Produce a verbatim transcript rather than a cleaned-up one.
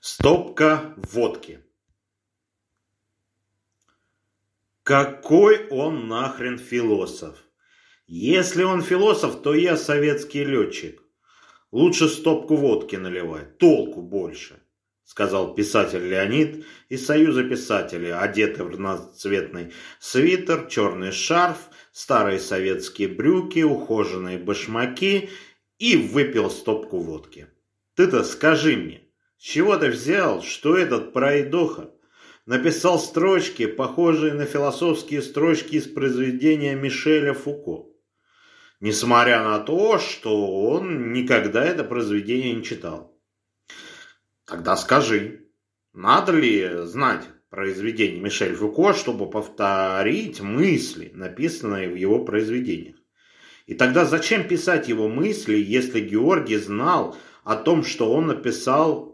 Стопка водки. Какой он нахрен философ? Если он философ, то я советский летчик. Лучше стопку водки наливать, толку больше, сказал писатель Леонид из Союза писателей, одетый в разноцветный свитер, черный шарф, старые советские брюки, ухоженные башмаки и выпил стопку водки. Ты-то скажи мне, с чего ты взял, что этот пройдоха написал строчки, похожие на философские строчки из произведения Мишеля Фуко, несмотря на то, что он никогда это произведение не читал? Тогда скажи, надо ли знать произведение Мишеля Фуко, чтобы повторить мысли, написанные в его произведениях? И тогда зачем писать его мысли, если Георгий знал о том, что он написал